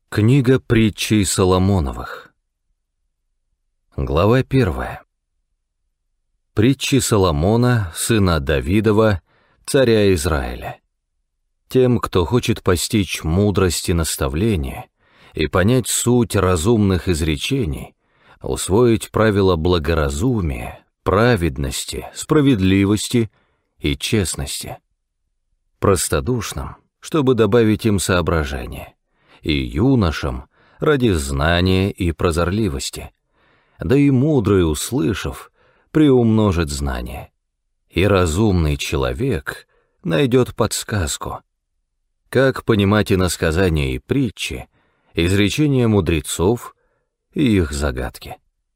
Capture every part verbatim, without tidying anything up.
Книга притчей Соломоновых. Глава первая. Притчи Соломона, сына Давидова, царя Израиля. Тем, кто хочет постичь мудрость и наставление и понять суть разумных изречений, усвоить правила благоразумия, праведности, справедливости и честности. Простодушным, чтобы добавить им соображение, и юношам ради знания и прозорливости, да и мудрый, услышав, приумножит знание, и разумный человек найдет подсказку, как понимать иносказания и притчи, изречения мудрецов и их загадки.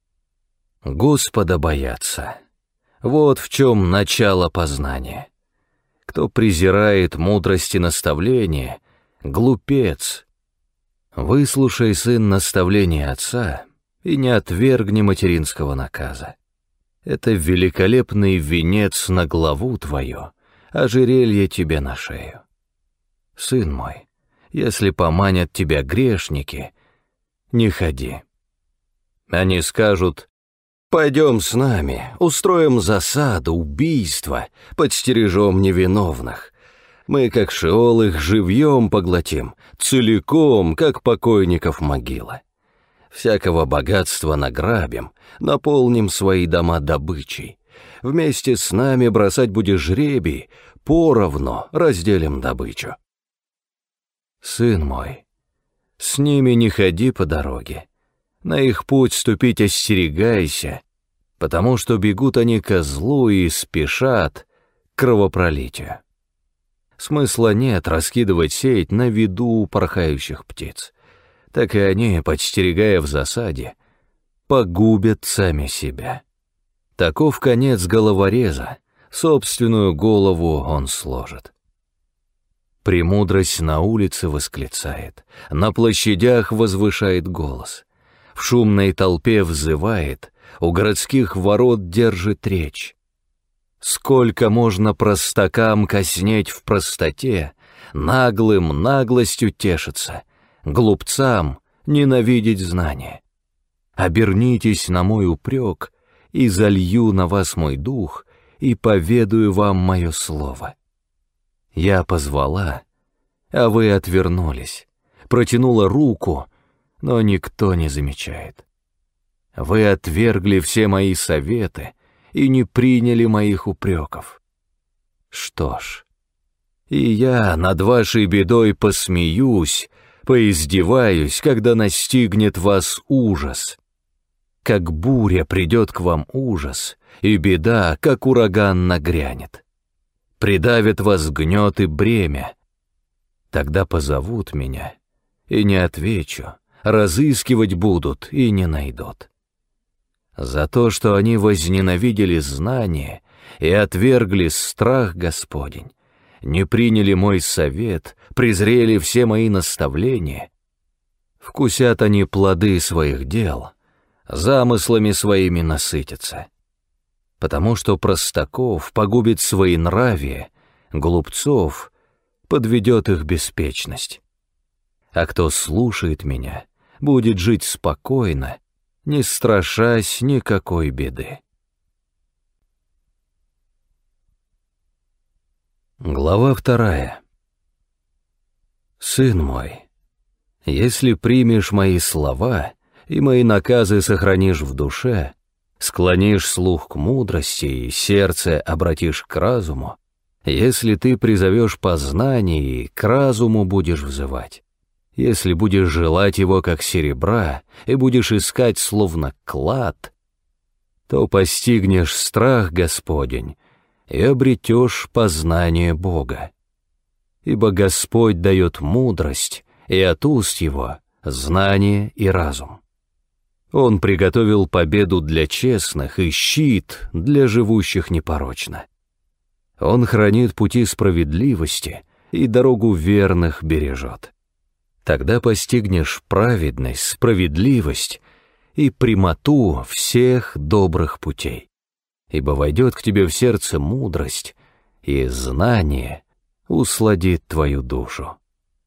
Господа бояться — вот в чем начало познания. Кто презирает мудрость и наставление, глупец. Выслушай, сын, наставления отца и не отвергни материнского наказа. Это великолепный венец на главу твою, ожерелье тебе на шею. Сын мой, если поманят тебя грешники, не ходи. Они скажут: пойдем с нами, устроим засаду, убийство, подстережем невиновных. Мы, как Шеол, их живьем поглотим, целиком, как покойников могила. Всякого богатства награбим, наполним свои дома добычей. Вместе с нами бросать будешь жребий, поровну разделим добычу. Сын мой, с ними не ходи по дороге, на их путь ступить остерегайся, потому что бегут они ко злу и спешат к кровопролитию. Смысла нет раскидывать сеть на виду у порхающих птиц. Так и они, подстерегая в засаде, погубят сами себя. Таков конец головореза, собственную голову он сложит. Премудрость на улице восклицает, на площадях возвышает голос, в шумной толпе взывает, у городских ворот держит речь. Сколько можно простакам коснеть в простоте, наглым наглостью тешиться, глупцам ненавидеть знания. Обернитесь на мой упрек, и залью на вас мой дух, и поведаю вам мое слово. Я позвала, а вы отвернулись, протянула руку, но никто не замечает. Вы отвергли все мои советы и не приняли моих упреков. Что ж, и я над вашей бедой посмеюсь, поиздеваюсь, когда настигнет вас ужас. Как буря придет к вам ужас, и беда, как ураган, нагрянет. Придавит вас гнет и бремя. Тогда позовут меня, и не отвечу, разыскивать будут и не найдут. За то, что они возненавидели знание и отвергли страх Господень, не приняли мой совет, презрели все мои наставления, вкусят они плоды своих дел, замыслами своими насытятся. Потому что простаков погубит своенравие, глупцов подведет их беспечность. А кто слушает меня, будет жить спокойно, не страшась никакой беды. Глава вторая. Сын мой, если примешь мои слова и мои наказы сохранишь в душе, склонишь слух к мудрости и сердце обратишь к разуму, если ты призовешь познание и к разуму будешь взывать, если будешь желать его как серебра и будешь искать словно клад, то постигнешь страх Господень и обретешь познание Бога. Ибо Господь дает мудрость, и от уст его знание и разум. Он приготовил победу для честных и щит для живущих непорочно. Он хранит пути справедливости и дорогу верных бережет. Тогда постигнешь праведность, справедливость и прямоту всех добрых путей, ибо войдет к тебе в сердце мудрость, и знание усладит твою душу.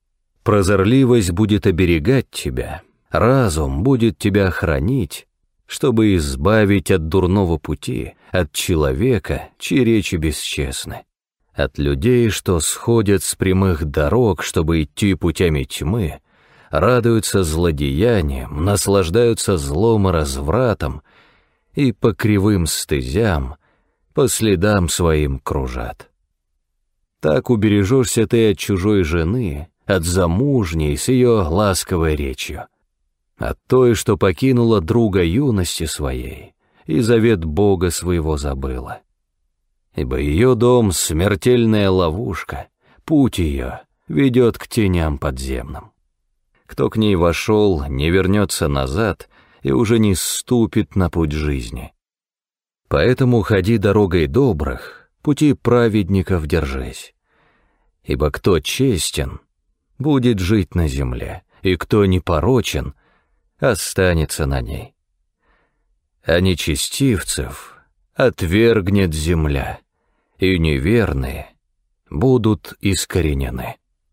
Прозорливость будет оберегать тебя, разум будет тебя хранить, чтобы избавить от дурного пути, от человека, чьи речи бесчестны, от людей, что сходят с прямых дорог, чтобы идти путями тьмы, радуются злодеяниям, наслаждаются злом и развратом, и по кривым стезям, по следам своим кружат. Так убережешься ты от чужой жены, от замужней с ее ласковой речью, от той, что покинула друга юности своей и завет Бога своего забыла. Ибо ее дом — смертельная ловушка, путь ее ведет к теням подземным. Кто к ней вошел, не вернется назад и уже не ступит на путь жизни. Поэтому ходи дорогой добрых, пути праведников держись. Ибо кто честен, будет жить на земле, и кто непорочен, останется на ней. А нечестивцев отвергнет земля, и неверные будут искоренены.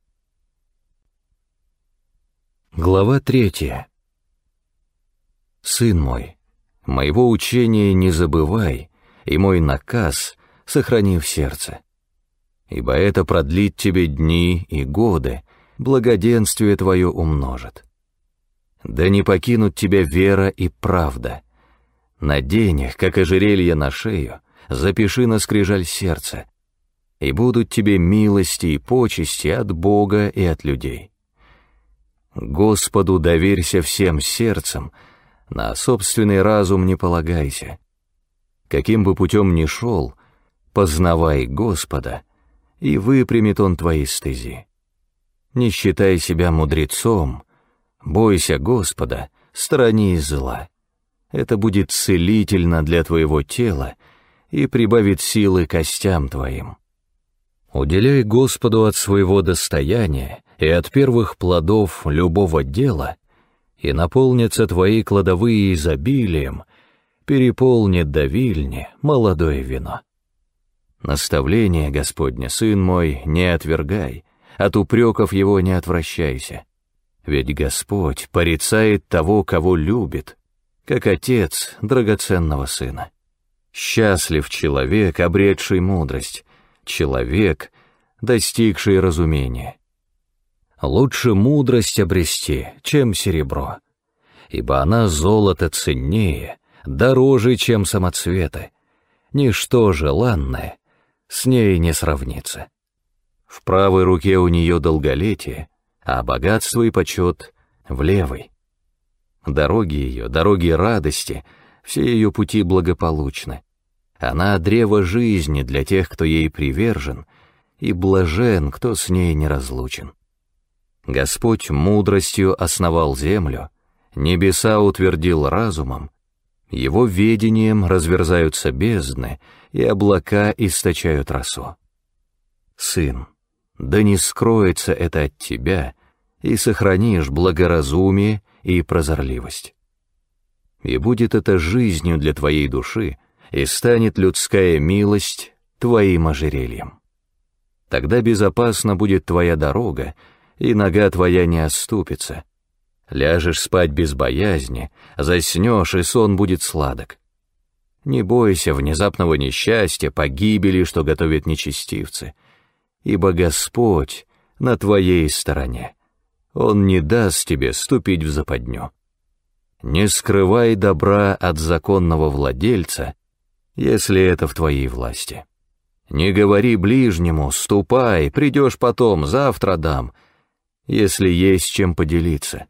Глава третья. Сын мой, моего учения не забывай, и мой наказ сохрани в сердце. Ибо это продлит тебе дни и годы, благоденствие твое умножит. Да не покинут тебя вера и правда. Надень их, как ожерелье на шею, запиши на скрижаль сердца, и будут тебе милости и почести от Бога и от людей. Господу доверься всем сердцем, на собственный разум не полагайся. Каким бы путем ни шел, познавай Господа, и выпрямит Он твои стези. Не считай себя мудрецом, бойся Господа, сторонись зла. Это будет целительно для твоего тела и прибавит силы костям твоим. Уделяй Господу от своего достояния и от первых плодов любого дела, и наполнятся твои кладовые изобилием, переполнит до вильни молодое вино. Наставление Господне, сын мой, не отвергай, от упреков его не отвращайся. Ведь Господь порицает того, кого любит, как отец драгоценного сына. Счастлив человек, обретший мудрость, человек, достигший разумения. Лучше мудрость обрести, чем серебро, ибо она золото ценнее, дороже, чем самоцветы. Ничто желанное с ней не сравнится. В правой руке у нее долголетие, а богатство и почет в левой. Дороги ее, дороги радости, все ее пути благополучны. Она древо жизни для тех, кто ей привержен, и блажен, кто с ней не разлучен. Господь мудростью основал землю, небеса утвердил разумом, его ведением разверзаются бездны, и облака источают росу. Сын, да не скроется это от тебя, и сохранишь благоразумие и прозорливость. И будет это жизнью для твоей души, и станет людская милость твоим ожерельем. Тогда безопасна будет твоя дорога, и нога твоя не отступится. Ляжешь спать без боязни, заснешь, и сон будет сладок. Не бойся внезапного несчастья, погибели, что готовят нечестивцы, ибо Господь на твоей стороне. Он не даст тебе ступить в западню. Не скрывай добра от законного владельца, если это в твоей власти. Не говори ближнему: ступай, придешь потом, завтра дам, если есть чем поделиться.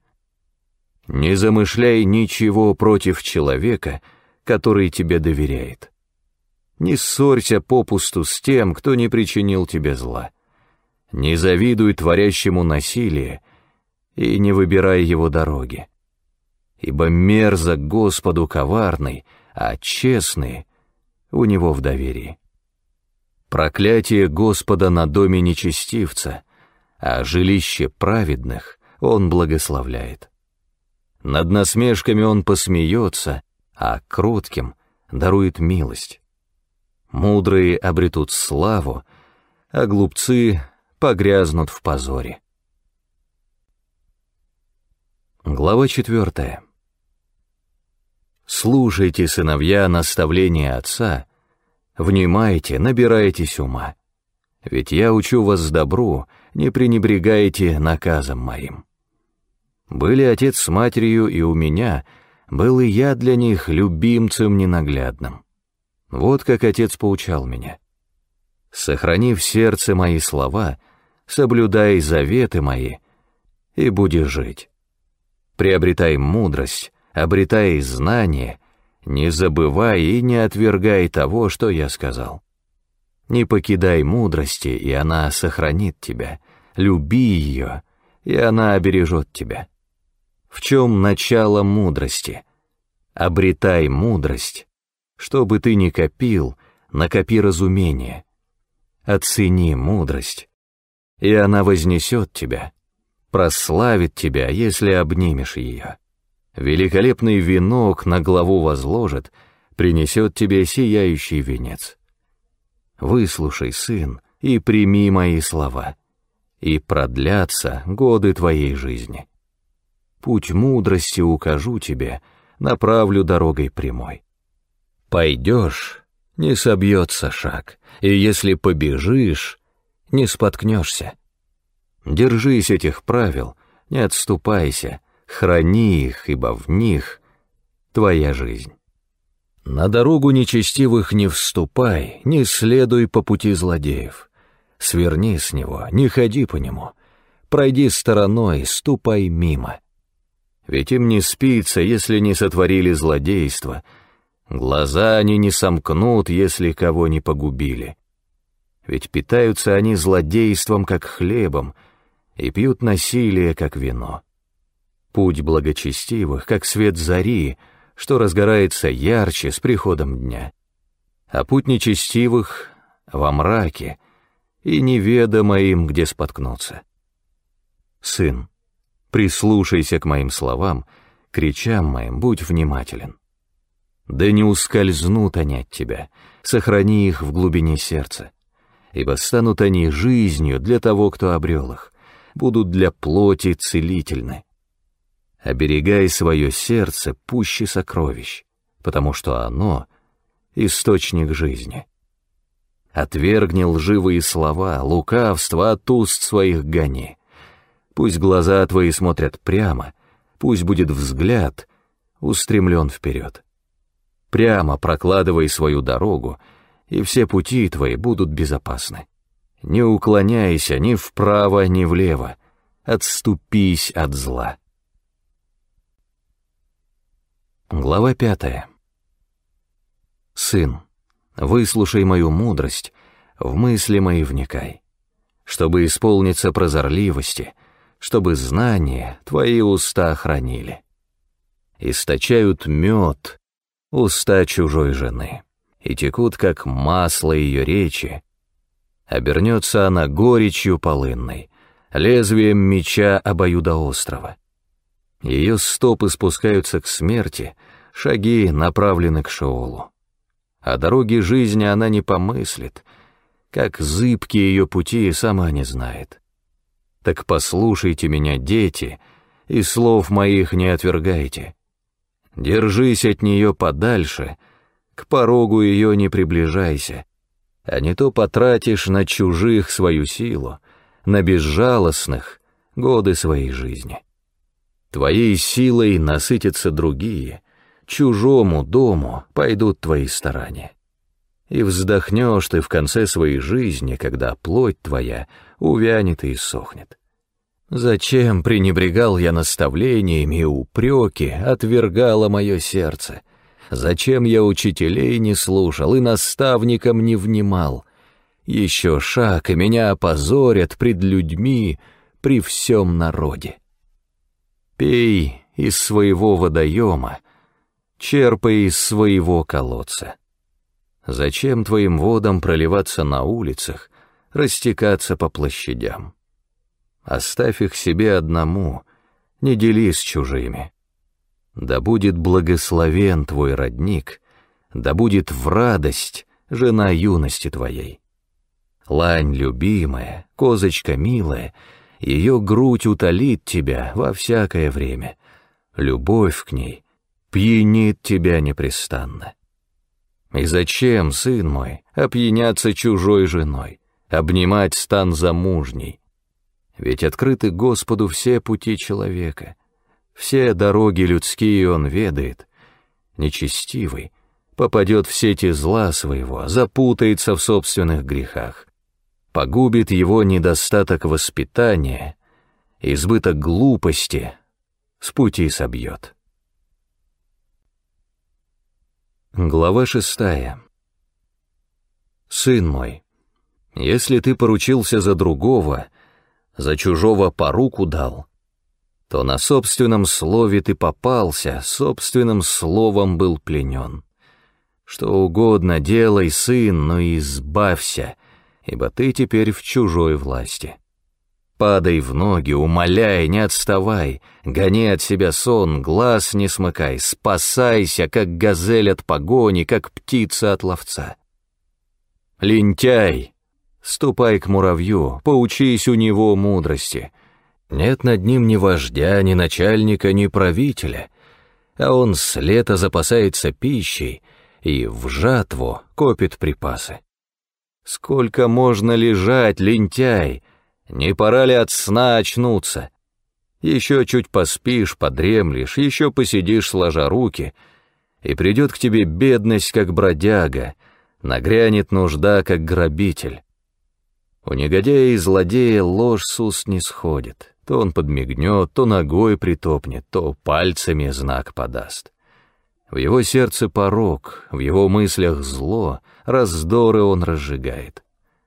Не замышляй ничего против человека, который тебе доверяет. Не ссорься попусту с тем, кто не причинил тебе зла. Не завидуй творящему насилие и не выбирай его дороги. Ибо мерзок Господу коварный, а честный у него в доверии. Проклятие Господа на доме нечестивца, а жилище праведных он благословляет. Над насмешками он посмеется, а кротким дарует милость. Мудрые обретут славу, а глупцы погрязнут в позоре. Глава четвертая. Слушайте, сыновья, наставления отца, внимайте, набирайтесь ума. Ведь я учу вас добру, не пренебрегайте наказом моим. Были отец с матерью и у меня, был и я для них любимцем ненаглядным. Вот как отец поучал меня. Сохрани в сердце мои слова, соблюдай заветы мои, и будешь жить. Приобретай мудрость, обретай знание, не забывай и не отвергай того, что я сказал. Не покидай мудрости, и она сохранит тебя, люби ее, и она обережет тебя. В чем начало мудрости? Обретай мудрость, чтобы ты не копил, накопи разумение. Оцени мудрость, и она вознесет тебя, прославит тебя, если обнимешь ее. Великолепный венок на главу возложит, принесет тебе сияющий венец. Выслушай, сын, и прими мои слова, и продлятся годы твоей жизни. Путь мудрости укажу тебе, направлю дорогой прямой. Пойдешь, не собьется шаг, и если побежишь, не споткнешься. Держись этих правил, не отступайся, храни их, ибо в них твоя жизнь. На дорогу нечестивых не вступай, не следуй по пути злодеев. Сверни с него, не ходи по нему, пройди стороной, ступай мимо. Ведь им не спится, если не сотворили злодейство, глаза они не сомкнут, если кого не погубили. Ведь питаются они злодейством, как хлебом, и пьют насилие, как вино. Путь благочестивых, как свет зари, что разгорается ярче с приходом дня. А путь нечестивых во мраке, и неведомо им, где споткнуться. Сын, прислушайся к моим словам, к речам моим будь внимателен. Да не ускользнут они от тебя, сохрани их в глубине сердца, ибо станут они жизнью для того, кто обрел их, будут для плоти целительны. Оберегай свое сердце пуще сокровищ, потому что оно — источник жизни. Отвергни лживые слова, лукавство от уст своих гони. Пусть глаза твои смотрят прямо, пусть будет взгляд устремлен вперед. Прямо прокладывай свою дорогу, и все пути твои будут безопасны. Не уклоняйся ни вправо, ни влево, отступись от зла. Глава пятая. Сын, выслушай мою мудрость, в мысли мои вникай, чтобы исполниться прозорливости, чтобы знания твои уста хранили. Источают мед уста чужой жены, и текут, как масло ее речи. Обернется она горечью полынной, лезвием меча обоюдоострого. Ее стопы спускаются к смерти, шаги направлены к Шеолу. О дороге жизни она не помыслит, как зыбки ее пути сама не знает. Так послушайте меня, дети, и слов моих не отвергайте. Держись от нее подальше, к порогу ее не приближайся, а не то потратишь на чужих свою силу, на безжалостных годы своей жизни. Твоей силой насытятся другие, чужому дому пойдут твои старания. И вздохнешь ты в конце своей жизни, когда плоть твоя увянет и иссохнет. Зачем пренебрегал я наставлениями и упреки, отвергало мое сердце? Зачем я учителей не слушал и наставникам не внимал? Еще шаг, и меня опозорят пред людьми, при всем народе. Пей из своего водоема, черпай из своего колодца. Зачем твоим водам проливаться на улицах, растекаться по площадям? Оставь их себе одному, не делись с чужими. Да будет благословен твой родник, да будет в радость жена юности твоей. Лань любимая, козочка милая, ее грудь утолит тебя во всякое время, любовь к ней пьянит тебя непрестанно. И зачем, сын мой, опьяняться чужой женой, обнимать стан замужней? Ведь открыты Господу все пути человека, все дороги людские он ведает. Нечестивый попадет в сети зла своего, запутается в собственных грехах. Погубит его недостаток воспитания, избыток глупости с пути собьет. Глава шестая. Сын мой, если ты поручился за другого, за чужого поруку дал, то на собственном слове ты попался, собственным словом был пленен. Что угодно делай, сын, но избавься, ибо ты теперь в чужой власти. Падай в ноги, умоляй, не отставай, гони от себя сон, глаз не смыкай, спасайся, как газель от погони, как птица от ловца. Лентяй, ступай к муравью, поучись у него мудрости. Нет над ним ни вождя, ни начальника, ни правителя, а он с лета запасается пищей и в жатву копит припасы. Сколько можно лежать, лентяй? Не пора ли от сна очнуться? Еще чуть поспишь, подремлешь, еще посидишь сложа руки, и придет к тебе бедность, как бродяга, нагрянет нужда, как грабитель. У негодяя и злодея ложь с уст не сходит, то он подмигнет, то ногой притопнет, то пальцами знак подаст. В его сердце порок, в его мыслях зло, раздоры он разжигает.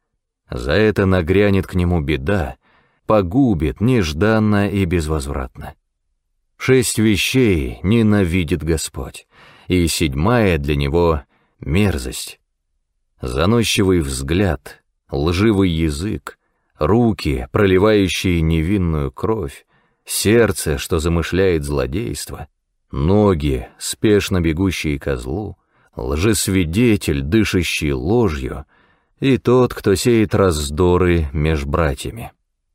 За это нагрянет к нему беда, погубит нежданно и безвозвратно. Шесть вещей ненавидит Господь, и седьмая для него — мерзость. Заносчивый взгляд, лживый язык, руки, проливающие невинную кровь, сердце, что замышляет злодейство, ноги, спешно бегущие ко злу, лжесвидетель, дышащий ложью, и тот, кто сеет раздоры меж братьями.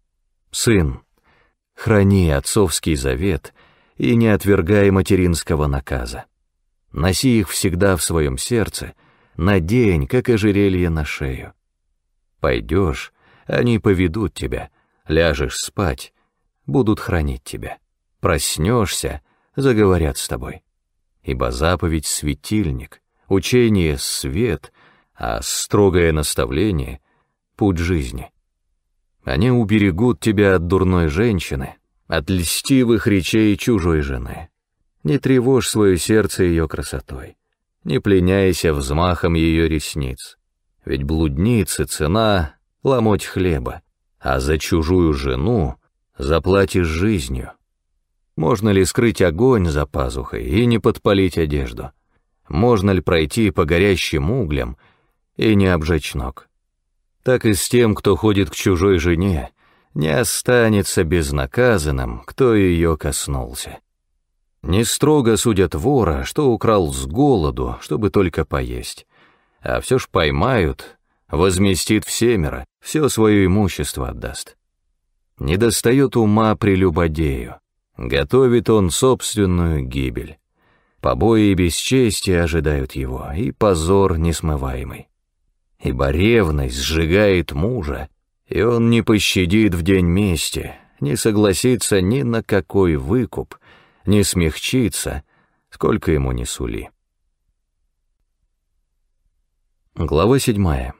Сын, храни отцовский завет и не отвергай материнского наказа. Носи их всегда в своем сердце, надень, как ожерелье на шею. Пойдешь, они поведут тебя, ляжешь спать, будут хранить тебя. Проснешься, заговорят с тобой. Ибо заповедь — светильник, учение — свет, а строгое наставление — путь жизни. Они уберегут тебя от дурной женщины, от льстивых речей чужой жены. Не тревожь свое сердце ее красотой, не пленяйся взмахом ее ресниц, ведь блуднице цена — ломоть хлеба, а за чужую жену заплатишь жизнью. Можно ли скрыть огонь за пазухой и не подпалить одежду? Можно ли пройти по горящим углям и не обжечь ног? Так и с тем, кто ходит к чужой жене, не останется безнаказанным, кто ее коснулся. Не строго судят вора, что украл с голоду, чтобы только поесть, а все ж поймают, возместит всемеро, все свое имущество отдаст. Не достает ума прелюбодею, готовит он собственную гибель. Побои и бесчестие ожидают его, и позор несмываемый. Ибо ревность сжигает мужа, и он не пощадит в день мести, не согласится ни на какой выкуп, не смягчится, сколько ему ни сули. Глава седьмая.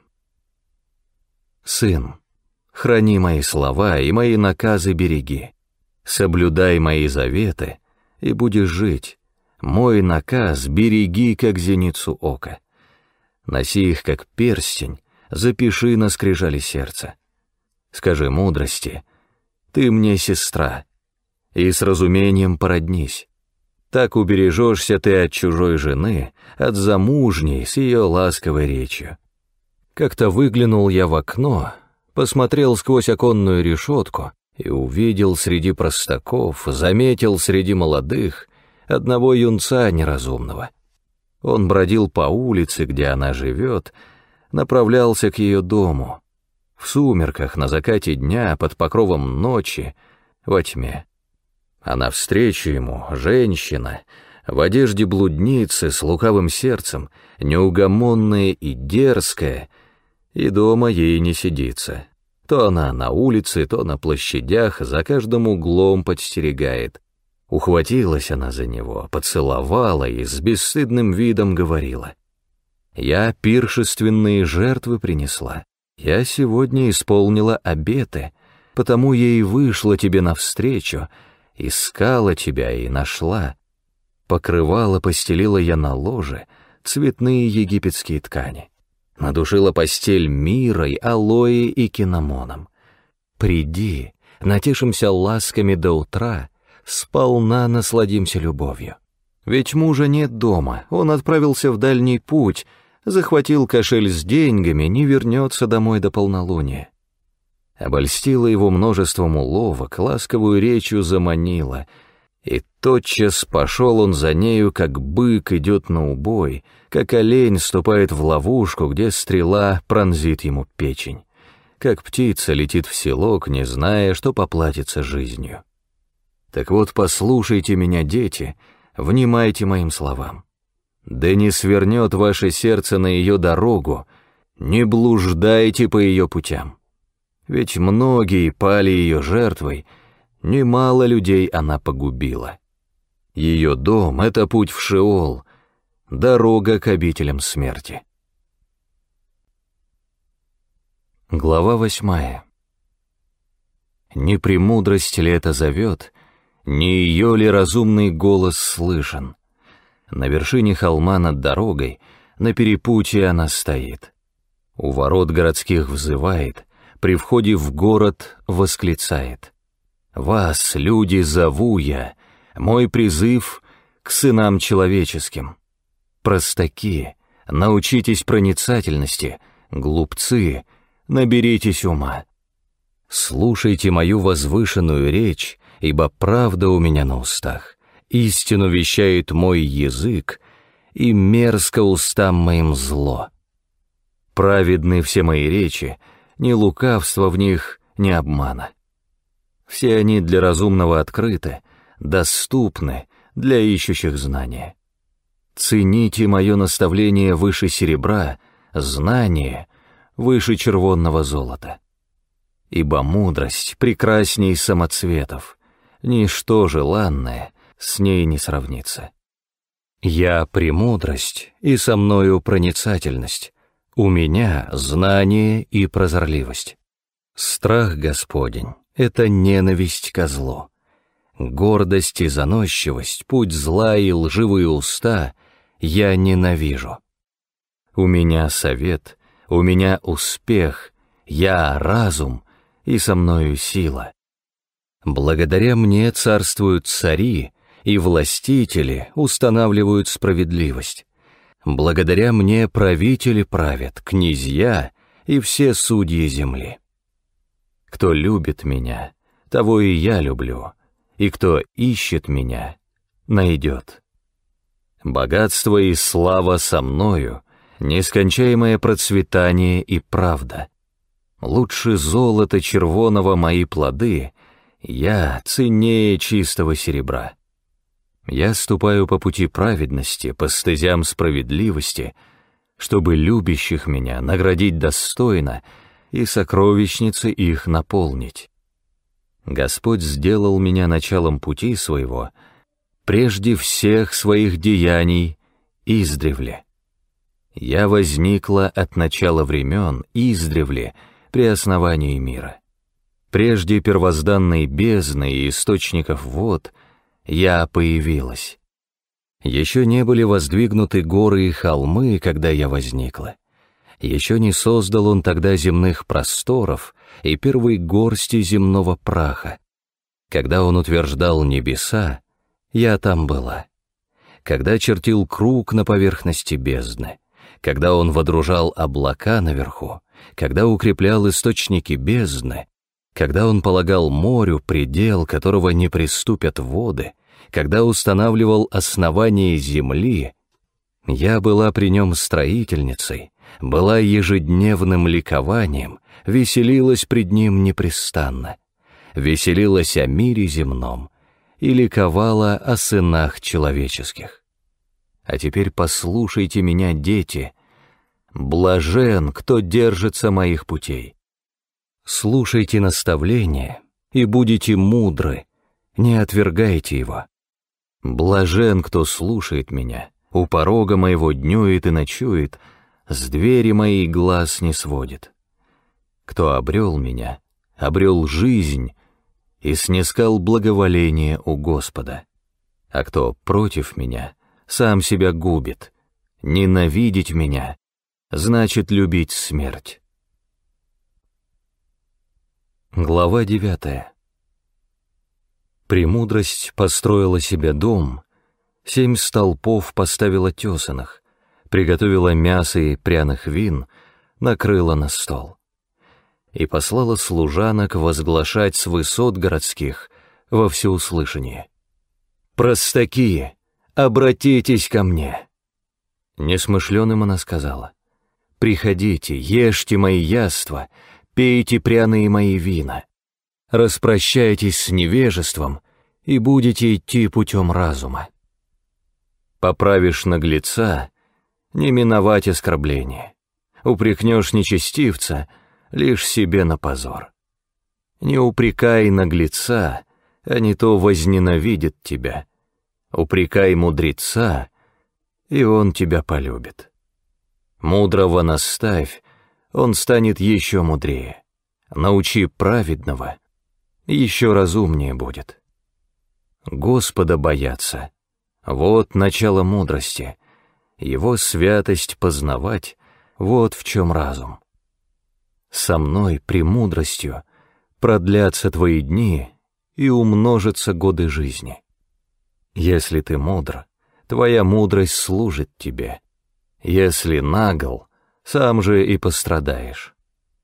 Сын, храни мои слова и мои наказы береги, соблюдай мои заветы, и будешь жить. Мой наказ береги, как зеницу ока. Носи их, как перстень, запиши на скрижали сердца. Скажи мудрости: ты мне сестра, и с разумением породнись. Так убережешься ты от чужой жены, от замужней с ее ласковой речью. Как-то выглянул я в окно, посмотрел сквозь оконную решетку и увидел среди простаков, заметил среди молодых одного юнца неразумного. Он бродил по улице, где она живет, направлялся к ее дому. В сумерках, на закате дня, под покровом ночи, во тьме. А навстречу ему женщина в одежде блудницы с лукавым сердцем, неугомонная и дерзкая, и дома ей не сидится. То она на улице, то на площадях, за каждым углом подстерегает. Ухватилась она за него, поцеловала и с бесстыдным видом говорила: «Я пиршественные жертвы принесла, я сегодня исполнила обеты, потому я и вышла тебе навстречу, искала тебя и нашла. Покрывало постелила я на ложе, цветные египетские ткани. Надушила постель мирой, алоэ и кинамоном. Приди, натешимся ласками до утра, сполна насладимся любовью. Ведь мужа нет дома, он отправился в дальний путь, захватил кошель с деньгами, не вернется домой до полнолуния». Обольстила его множеством уловок, ласковую речью заманила, и тотчас пошел он за нею, как бык идет на убой, как олень ступает в ловушку, где стрела пронзит ему печень, как птица летит в селок, не зная, что поплатится жизнью. Так вот, послушайте меня, дети, внимайте моим словам. Да не свернет ваше сердце на ее дорогу, не блуждайте по ее путям. Ведь многие пали ее жертвой, немало людей она погубила. Ее дом — это путь в Шеол, дорога к обителям смерти. Глава восьмая. Не премудрость ли это зовет, не ее ли разумный голос слышен? На вершине холма над дорогой, на перепутье она стоит. У ворот городских взывает, при входе в город восклицает: «Вас, люди, зову я, мой призыв к сынам человеческим. Простаки, научитесь проницательности, глупцы, наберитесь ума. Слушайте мою возвышенную речь, ибо правда у меня на устах, истину вещает мой язык, и мерзко устам моим зло. Праведны все мои речи, ни лукавства в них, ни обмана. Все они для разумного открыты, доступны для ищущих знания. Цените мое наставление выше серебра, знание выше червонного золота. Ибо мудрость прекрасней самоцветов, ничто желанное с ней не сравнится. Я премудрость, и со мною проницательность, у меня знание и прозорливость. Страх Господень — это ненависть ко злу. Гордость и заносчивость, путь зла и лживые уста я ненавижу. У меня совет, у меня успех, я разум, и со мною сила. Благодаря мне царствуют цари, и властители устанавливают справедливость. Благодаря мне правители правят, князья и все судьи земли. Кто любит меня, того и я люблю, и кто ищет меня, найдет. Богатство и слава со мною, нескончаемое процветание и правда. Лучше золота червоного мои плоды, я ценнее чистого серебра. Я ступаю по пути праведности, по стезям справедливости, чтобы любящих меня наградить достойно и сокровищницы их наполнить. Господь сделал меня началом пути своего, прежде всех своих деяний издревле. Я возникла от начала времен издревле при основании мира. Прежде первозданной бездны и источников вод я появилась. Еще не были воздвигнуты горы и холмы, когда я возникла. Еще не создал он тогда земных просторов и первой горсти земного праха. Когда он утверждал небеса, я там была. Когда чертил круг на поверхности бездны, когда он водружал облака наверху, когда укреплял источники бездны, когда он полагал морю предел, которого не приступят воды, когда устанавливал основание земли, я была при нем строительницей, была ежедневным ликованием, веселилась пред ним непрестанно, веселилась о мире земном, и ликовала о сынах человеческих. А теперь послушайте меня, дети, блажен, кто держится моих путей. Слушайте наставления и будете мудры, не отвергайте его. Блажен, кто слушает меня, у порога моего днюет и ночует, с двери моей глаз не сводит. Кто обрел меня, обрел жизнь и снискал благоволение у Господа. А кто против меня, сам себя губит. Ненавидеть меня значит любить смерть. Глава девятая. Премудрость построила себе дом, семь столпов поставила тесаных, приготовила мясо и пряных вин, накрыла на стол и послала служанок возглашать с высот городских во всеуслышание: «Простаки, обратитесь ко мне!» Несмышленым она сказала: «Приходите, ешьте мои яства, пейте пряные мои вина, распрощайтесь с невежеством и будете идти путем разума. Поправишь наглеца, не миновать оскорбления, упрекнешь нечестивца, лишь себе на позор. Не упрекай наглеца, а не то возненавидит тебя. Упрекай мудреца, и он тебя полюбит. Мудрого наставь, он станет еще мудрее. Научи праведного, еще разумнее будет. Господа бояться — вот начало мудрости, его святость познавать — вот в чем разум. Со мной, премудростью, продлятся твои дни и умножатся годы жизни. Если ты мудр, твоя мудрость служит тебе. Если нагл, сам же и пострадаешь.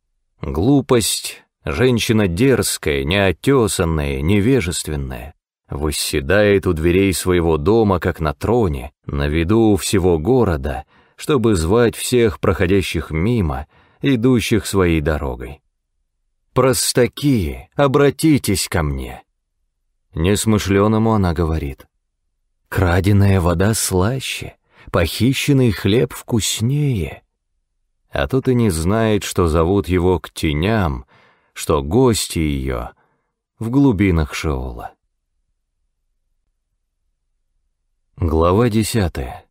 Глупость — женщина дерзкая, неотесанная, невежественная, восседает у дверей своего дома, как на троне, на виду у всего города, чтобы звать всех проходящих мимо, идущих своей дорогой. «Простаки, обратитесь ко мне!» Несмышленому она говорит: «Краденая вода слаще, похищенный хлеб вкуснее». А тот и не знает, что зовут его к теням, что гости ее в глубинах Шеола. Глава десятая.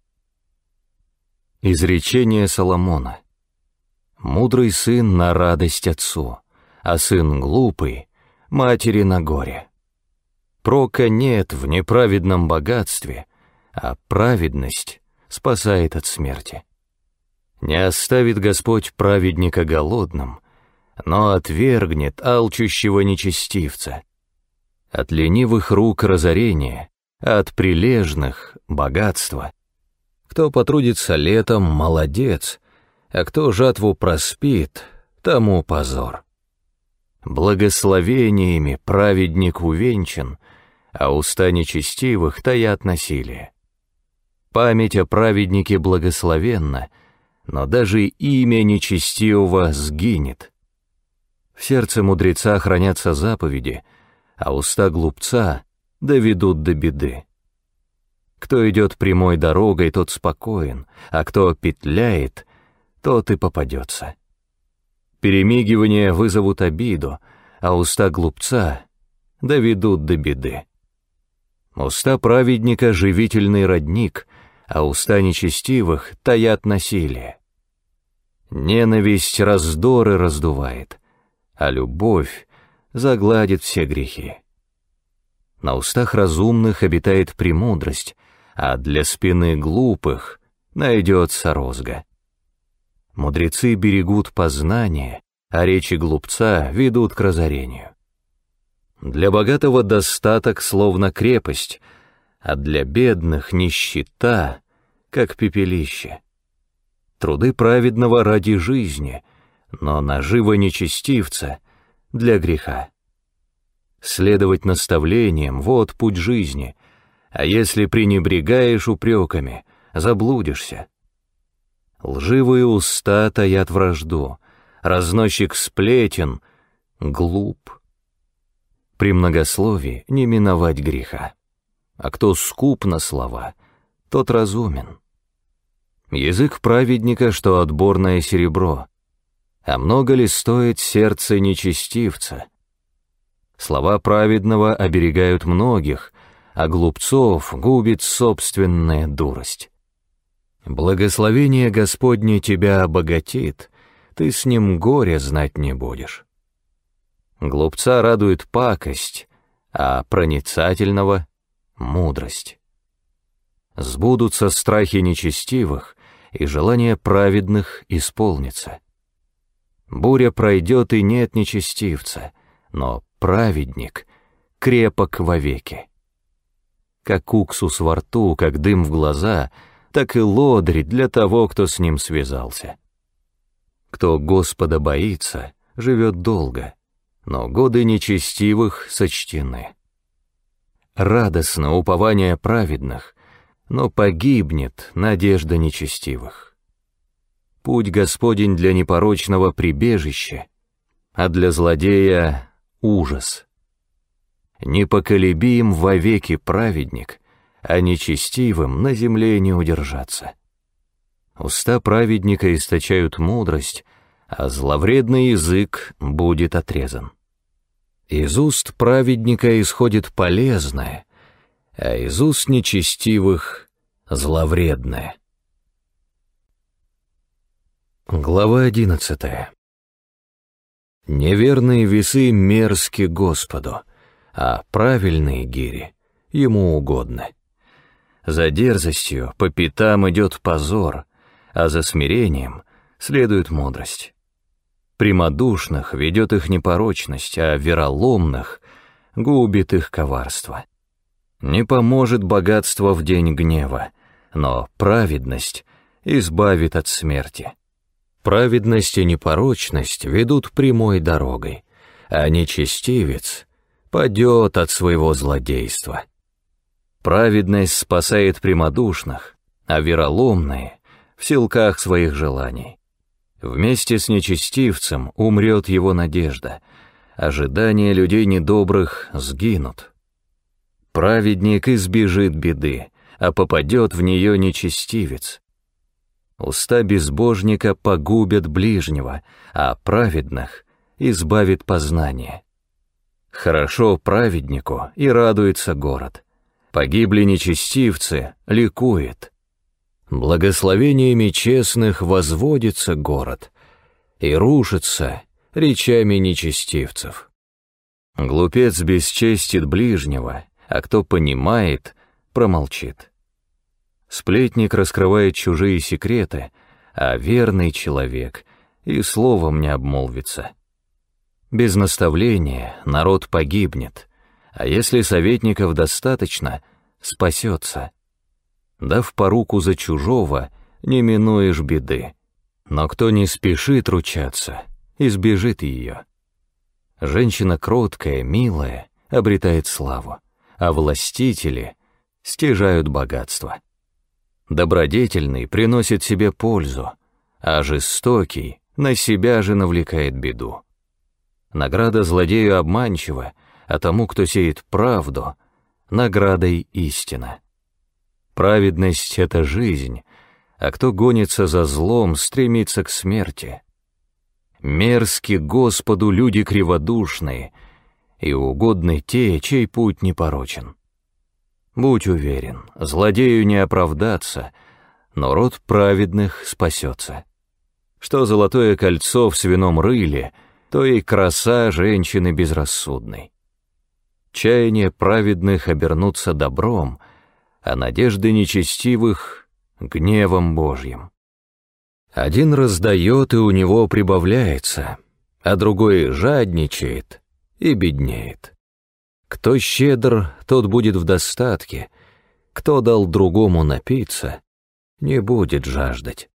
Изречение Соломона. Мудрый сын на радость отцу, а сын глупый — матери на горе. Прока нет в неправедном богатстве, а праведность спасает от смерти. Не оставит Господь праведника голодным, но отвергнет алчущего нечестивца. От ленивых рук разорение, а от прилежных — богатство. Кто потрудится летом — молодец, а кто жатву проспит — тому позор. Благословениями праведник увенчан, а уста нечестивых таят насилие. Память о праведнике благословенна, но даже имя нечестивого сгинет. В сердце мудреца хранятся заповеди, а уста глупца доведут до беды. Кто идет прямой дорогой, тот спокоен, а кто петляет, тот и попадется. Перемигивания вызовут обиду, а уста глупца доведут до беды. Уста праведника — живительный родник, а уста нечестивых таят насилие. Ненависть раздоры раздувает, а любовь загладит все грехи. На устах разумных обитает премудрость, а для спины глупых найдется розга. Мудрецы берегут познание, а речи глупца ведут к разорению. Для богатого достаток словно крепость, а для бедных нищета, как пепелище. Труды праведного ради жизни, но нажива нечестивца для греха. Следовать наставлениям — вот путь жизни, а если пренебрегаешь упреками, заблудишься. Лживые уста таят вражду, разносчик сплетен глуп. При многословии не миновать греха. А кто скуп на слова, тот разумен. Язык праведника, что отборное серебро, а много ли стоит сердце нечестивца? Слова праведного оберегают многих, а глупцов губит собственная дурость. Благословение Господне тебя обогатит, ты с ним горя знать не будешь. Глупца радует пакость, а проницательного — мудрость. Сбудутся страхи нечестивых, и желания праведных исполнится. Буря пройдет, и нет нечестивца, но праведник крепок вовеки. Как уксус во рту, как дым в глаза, так и лодырь для того, кто с ним связался. Кто Господа боится, живет долго, но годы нечестивых сочтены. Радостно упование праведных, но погибнет надежда нечестивых. Путь Господень для непорочного прибежище, а для злодея — ужас. Непоколебим вовеки праведник, а нечестивым на земле не удержаться. Уста праведника источают мудрость, а зловредный язык будет отрезан. Из уст праведника исходит полезное, а из уст нечестивых — зловредное. Глава одиннадцатая. Неверные весы мерзки Господу, а правильные гири ему угодны. За дерзостью по пятам идет позор, а за смирением следует мудрость. Прямодушных ведет их непорочность, а вероломных губит их коварство. Не поможет богатство в день гнева, но праведность избавит от смерти. Праведность и непорочность ведут прямой дорогой, а нечестивец падет от своего злодейства. Праведность спасает прямодушных, а вероломные в силках своих желаний. Вместе с нечестивцем умрет его надежда, ожидания людей недобрых сгинут. Праведник избежит беды, а попадет в нее нечестивец. Уста безбожника погубят ближнего, а праведных избавит познание. Хорошо праведнику, и радуется город. Погибли нечестивцы, ликует. Благословениями честных возводится город и рушится речами нечестивцев. Глупец бесчестит ближнего, а кто понимает, промолчит. Сплетник раскрывает чужие секреты, а верный человек и словом не обмолвится. Без наставления народ погибнет, а если советников достаточно, спасется. Дав поруку за чужого, не минуешь беды, но кто не спешит ручаться, избежит ее. Женщина кроткая, милая, обретает славу, а властители стяжают богатство. Добродетельный приносит себе пользу, а жестокий на себя же навлекает беду. Награда злодею обманчива, а тому, кто сеет правду, наградой истина. Праведность — это жизнь, а кто гонится за злом, стремится к смерти. Мерзки Господу люди криводушные, и угодны те, чей путь непорочен. Будь уверен, злодею не оправдаться, но род праведных спасется. Что золотое кольцо в свином рыле, то и краса женщины безрассудной. Чаяния праведных обернутся добром, а надежды нечестивых — гневом Божьим. Один раздает, и у него прибавляется, а другой жадничает и беднеет. Кто щедр, тот будет в достатке, кто дал другому напиться, не будет жаждать.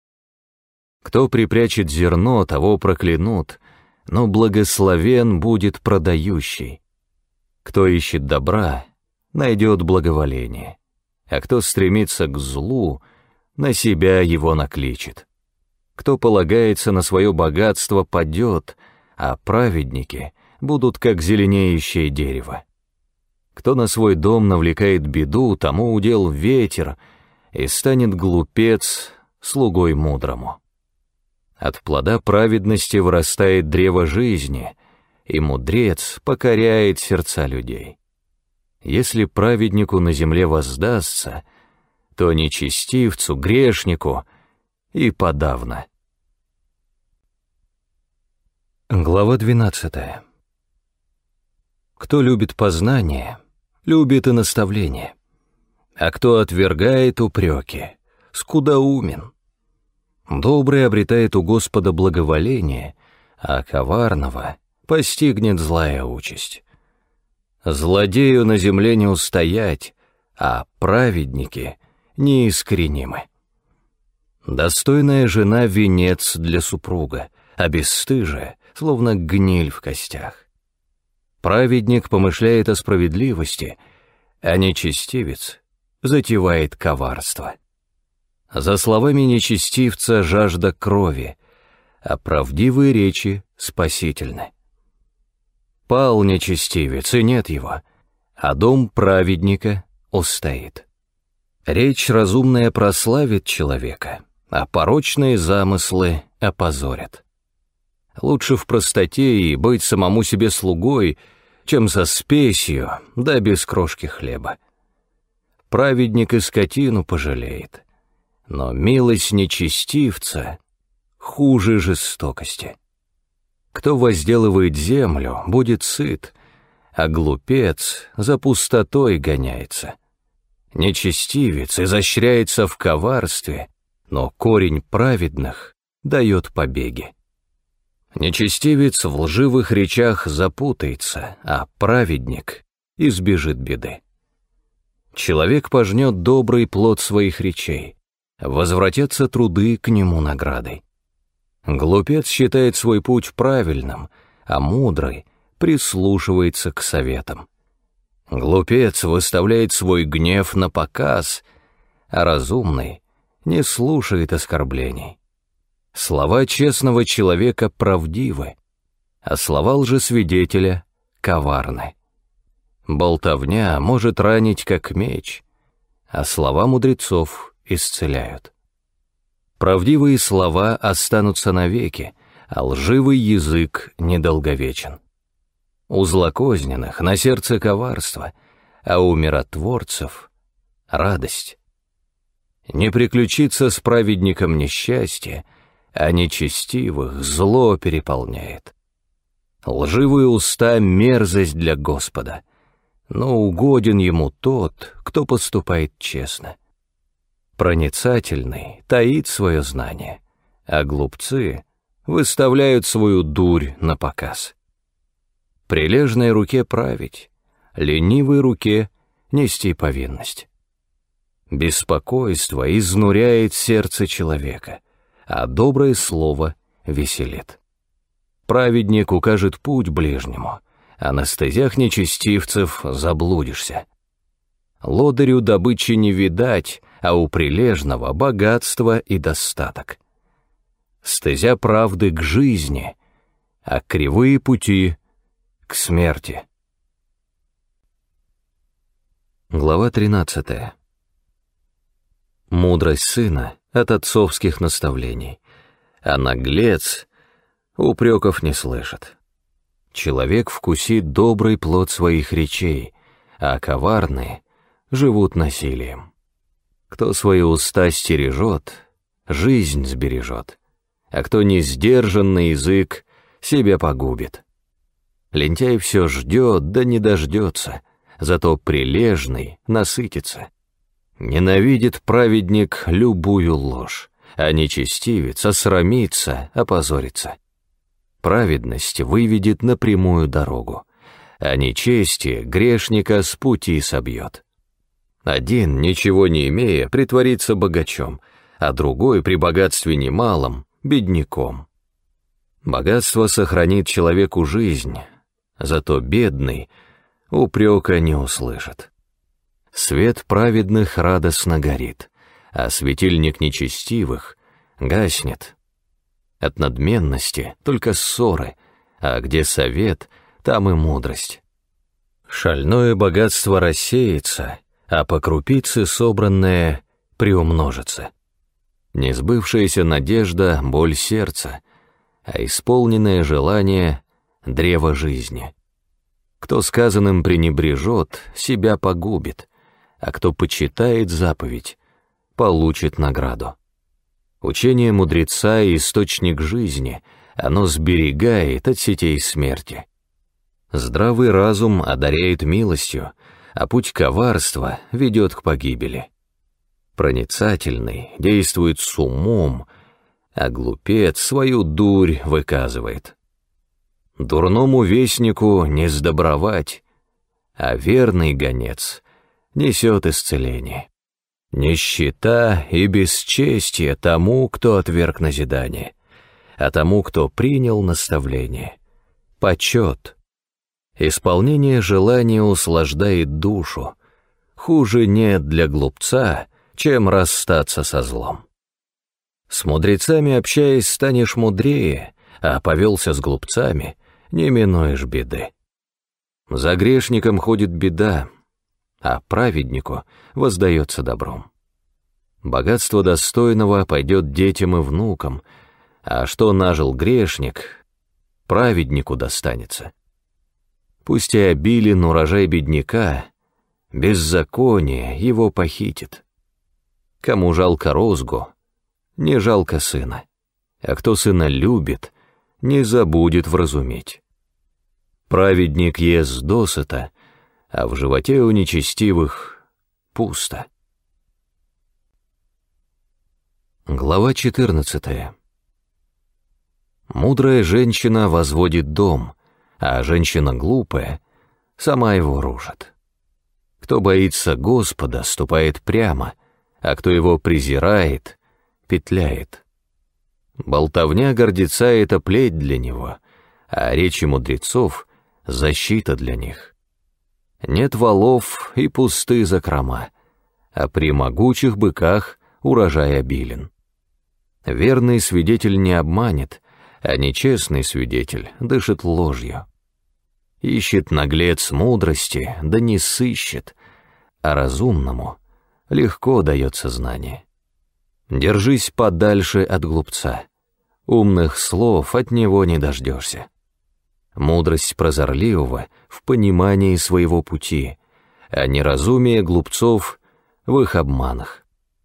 Кто припрячет зерно, того проклянут, но благословен будет продающий. Кто ищет добра, найдет благоволение, а кто стремится к злу, на себя его накличет. Кто полагается на свое богатство, падет, а праведники будут как зеленеющее дерево. Кто на свой дом навлекает беду, тому удел ветер, и станет глупец слугой мудрому. От плода праведности вырастает древо жизни, и мудрец покоряет сердца людей. Если праведнику на земле воздастся, то нечестивцу, грешнику и подавно. Глава двенадцатая. Кто любит познание, любит и наставление, а кто отвергает упреки, скудоумен. Добрый обретает у Господа благоволение, а коварного постигнет злая участь. Злодею на земле не устоять, а праведники неискоренимы. Достойная жена — венец для супруга, а бесстыжая — словно гниль в костях. Праведник помышляет о справедливости, а нечестивец затевает коварство. За словами нечестивца жажда крови, а правдивые речи спасительны. Пал нечестивец, и нет его, а дом праведника устоит. Речь разумная прославит человека, а порочные замыслы опозорят. Лучше в простоте и быть самому себе слугой, чем со спесью, да без крошки хлеба. Праведник и скотину пожалеет, но милость нечестивца хуже жестокости. Кто возделывает землю, будет сыт, а глупец за пустотой гоняется. Нечестивец изощряется в коварстве, но корень праведных дает побеги. Нечестивец в лживых речах запутается, а праведник избежит беды. Человек пожнет добрый плод своих речей, возвратятся труды к нему наградой. Глупец считает свой путь правильным, а мудрый прислушивается к советам. Глупец выставляет свой гнев на показ, а разумный не слушает оскорблений. Слова честного человека правдивы, а слова лжесвидетеля коварны. Болтовня может ранить, как меч, а слова мудрецов исцеляют. Правдивые слова останутся навеки, а лживый язык недолговечен. У злокозненных на сердце коварство, а у миротворцев — радость. Не приключится с праведником несчастье, а нечестивых зло переполняет. Лживые уста — мерзость для Господа, но угоден ему тот, кто поступает честно. Проницательный таит свое знание, а глупцы выставляют свою дурь на показ. Прилежной руке править, ленивой руке нести повинность. Беспокойство изнуряет сердце человека, а доброе слово веселит. Праведник укажет путь ближнему, а на стезях нечестивцев заблудишься. Лодырю добычи не видать, а у прилежного богатство и достаток. Стезя правды к жизни, а кривые пути к смерти. Глава тринадцатая. Мудрость сына от отцовских наставлений, а наглец упреков не слышит. Человек вкусит добрый плод своих речей, а коварные живут насилием. Кто свои уста стережет, жизнь сбережет, а кто не сдержан на язык, себя погубит. Лентяй все ждет, да не дождется, зато прилежный насытится. Ненавидит праведник любую ложь, а нечестивец осрамится, опозорится. Праведность выведет на прямую дорогу, а нечестие грешника с пути собьет. Один, ничего не имея, притворится богачом, а другой при богатстве немалом — бедняком. Богатство сохранит человеку жизнь, зато бедный упрека не услышит. Свет праведных радостно горит, а светильник нечестивых гаснет. От надменности только ссоры, а где совет, там и мудрость. Шальное богатство рассеется, а по крупице собранное приумножится. Несбывшаяся надежда — боль сердца, а исполненное желание — древо жизни. Кто сказанным пренебрежет, себя погубит, а кто почитает заповедь, получит награду. Учение мудреца — источник жизни, оно сберегает от сетей смерти. Здравый разум одаряет милостью, а путь коварства ведет к погибели. Проницательный действует с умом, а глупец свою дурь выказывает. Дурному вестнику не сдобровать, а верный гонец несет исцеление. Нищета и бесчестие тому, кто отверг назидание, а тому, кто принял наставление, почет. Исполнение желания услаждает душу, хуже нет для глупца, чем расстаться со злом. С мудрецами общаясь, станешь мудрее, а повелся с глупцами, не минуешь беды. За грешником ходит беда, а праведнику воздается добром. Богатство достойного пойдет детям и внукам, а что нажил грешник, праведнику достанется. Пусть и обилен урожай бедняка, беззаконие его похитит. Кому жалко розгу, не жалко сына, а кто сына любит, не забудет вразуметь. Праведник ест досыта, а в животе у нечестивых пусто. Глава четырнадцатая. Мудрая женщина возводит дом, а женщина глупая сама его рушит. Кто боится Господа, ступает прямо, а кто его презирает, петляет. Болтовня гордеца — это плеть для него, а речи мудрецов — защита для них. Нет валов и пусты закрома, а при могучих быках урожай обилен. Верный свидетель не обманет, а нечестный свидетель дышит ложью. Ищет наглец мудрости, да не сыщет, а разумному легко дается знание. Держись подальше от глупца, умных слов от него не дождешься. Мудрость прозорливого в понимании своего пути, а неразумие глупцов в их обманах.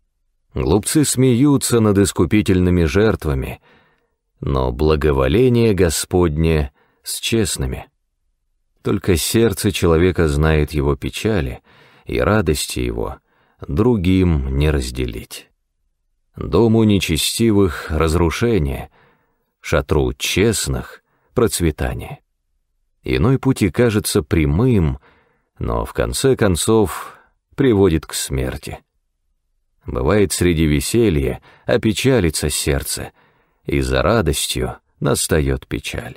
Глупцы смеются над искупительными жертвами, но благоволение Господне с честными. Только сердце человека знает его печали, и радости его другим не разделить. Дому нечестивых — разрушение, шатру честных — процветание. Иной путь кажется прямым, но в конце концов приводит к смерти. Бывает, среди веселья опечалится сердце, и за радостью настает печаль.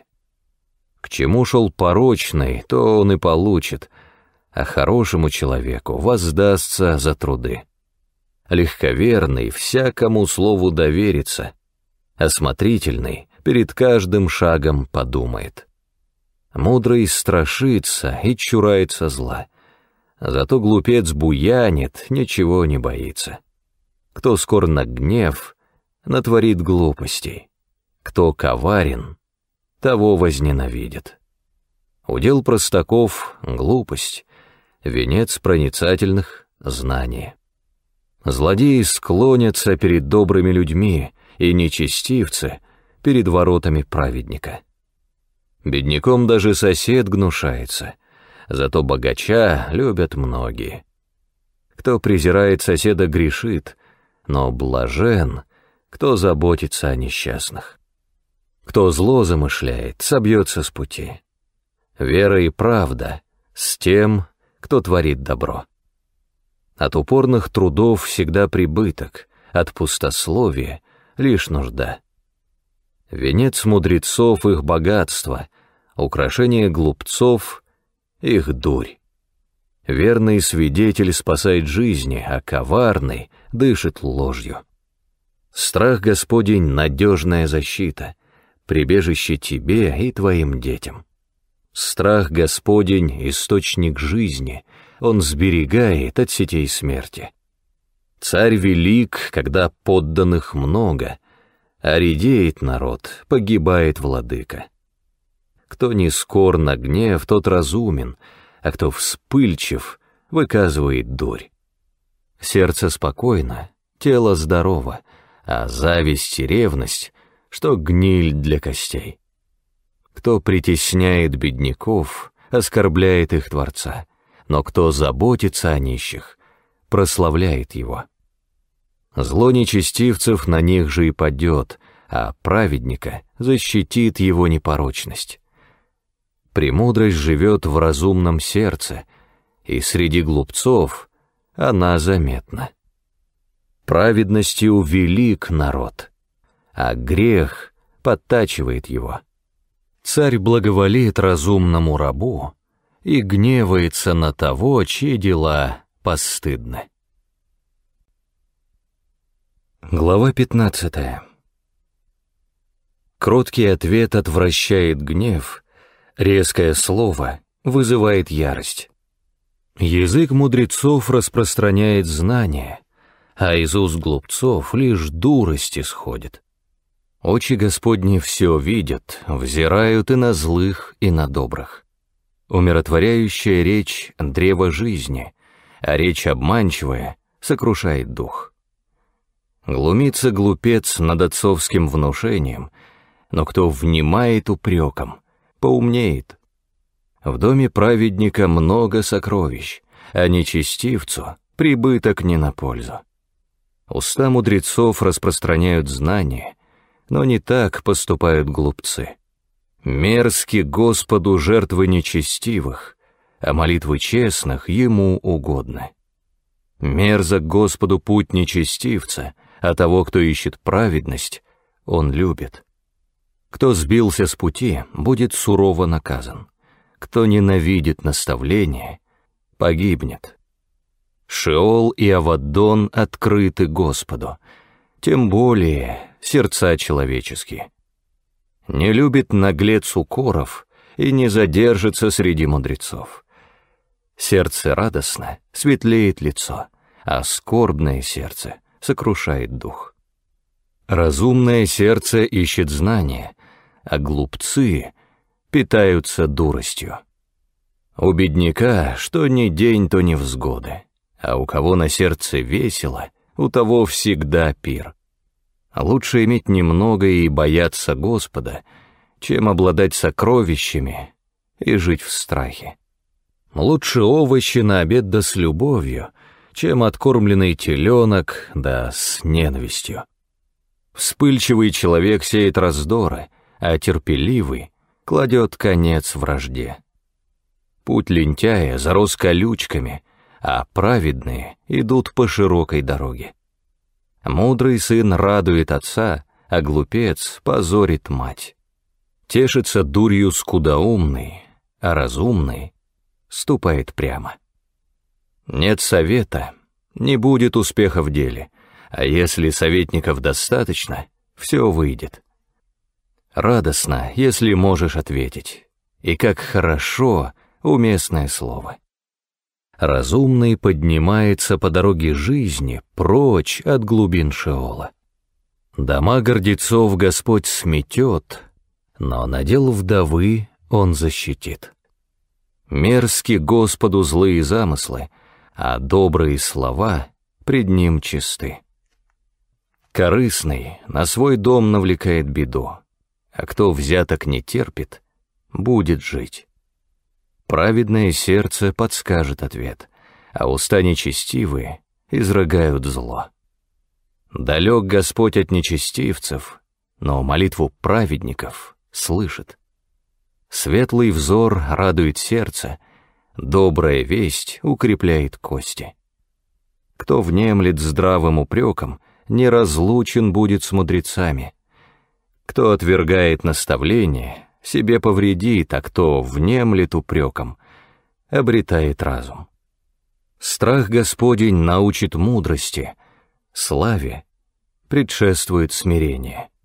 К чему шел порочный, то он и получит, а хорошему человеку воздастся за труды. Легковерный всякому слову доверится, осмотрительный перед каждым шагом подумает. Мудрый страшится и чурается зла, зато глупец буянит, ничего не боится. Кто скор на гнев, натворит глупостей, кто коварен, того возненавидит. Удел простаков — глупость, венец проницательных — знание. Злодеи склонятся перед добрыми людьми, и нечестивцы — перед воротами праведника. Бедняком даже сосед гнушается, зато богача любят многие. Кто презирает соседа, грешит, но блажен, кто заботится о несчастных. Кто зло замышляет, собьется с пути. Вера и правда с тем, кто творит добро. От упорных трудов всегда прибыток, от пустословия лишь нужда. Венец мудрецов — их богатство, украшение глупцов — их дурь. Верный свидетель спасает жизни, а коварный дышит ложью. Страх Господень — надежная защита, прибежище тебе и твоим детям. Страх Господень — источник жизни, он сберегает от сетей смерти. Царь велик, когда подданных много, а редеет народ, погибает владыка. Кто не скор на гнев, тот разумен, а кто вспыльчив, выказывает дурь. Сердце спокойно, тело здорово, а зависть и ревность, что гниль для костей. Кто притесняет бедняков, оскорбляет их Творца, но кто заботится о нищих, прославляет его. Зло нечестивцев на них же и падет, а праведника защитит его непорочность. Премудрость живет в разумном сердце, и среди глупцов она заметна. Праведностью велик народ, а грех подтачивает его. Царь благоволит разумному рабу и гневается на того, чьи дела постыдны. Глава пятнадцатая. Кроткий ответ отвращает гнев, резкое слово вызывает ярость. Язык мудрецов распространяет знания, а из уст глупцов лишь дурость исходит. Очи Господни все видят, взирают и на злых, и на добрых. Умиротворяющая речь — древо жизни, а речь обманчивая сокрушает дух. Глумится глупец над отцовским внушением, но кто внимает упрекам, поумнеет. В доме праведника много сокровищ, а нечестивцу прибыток не на пользу. Уста мудрецов распространяют знания, но не так поступают глупцы. Мерзки Господу жертвы нечестивых, а молитвы честных ему угодны. Мерзок Господу путь нечестивца, а того, кто ищет праведность, он любит. Кто сбился с пути, будет сурово наказан. Кто ненавидит наставление, погибнет. Шеол и Аваддон открыты Господу, тем более сердца человеческие. Не любит наглец укоров и не задержится среди мудрецов. Сердце радостно, светлеет лицо, а скорбное сердце сокрушает дух. Разумное сердце ищет знания, а глупцы питаются дуростью. У бедняка что ни день, то невзгоды, а у кого на сердце весело, у того всегда пир. Лучше иметь немного и бояться Господа, чем обладать сокровищами и жить в страхе. Лучше овощи на обед да с любовью, чем откормленный теленок да с ненавистью. Вспыльчивый человек сеет раздоры, а терпеливый кладет конец вражде. Путь лентяя зарос колючками, а праведные идут по широкой дороге. Мудрый сын радует отца, а глупец позорит мать. Тешится дурью скудоумный, а разумный ступает прямо. Нет совета, не будет успеха в деле, а если советников достаточно, все выйдет. Радостно, если можешь ответить, и как хорошо уместное слово. Разумный поднимается по дороге жизни прочь от глубин Шеола. Дома гордецов Господь сметет, но надел вдовы он защитит. Мерзки Господу злые замыслы, а добрые слова пред ним чисты. Корыстный на свой дом навлекает беду, а кто взяток не терпит, будет жить. Праведное сердце подскажет ответ, а уста нечестивые изрыгают зло. Далек Господь от нечестивцев, но молитву праведников слышит. Светлый взор радует сердце, добрая весть укрепляет кости. Кто внемлет здравым упреком, неразлучен будет с мудрецами. Кто отвергает наставление, себе повредит, а кто внемлет упреком, обретает разум. Страх Господень научит мудрости, славе предшествует смирение.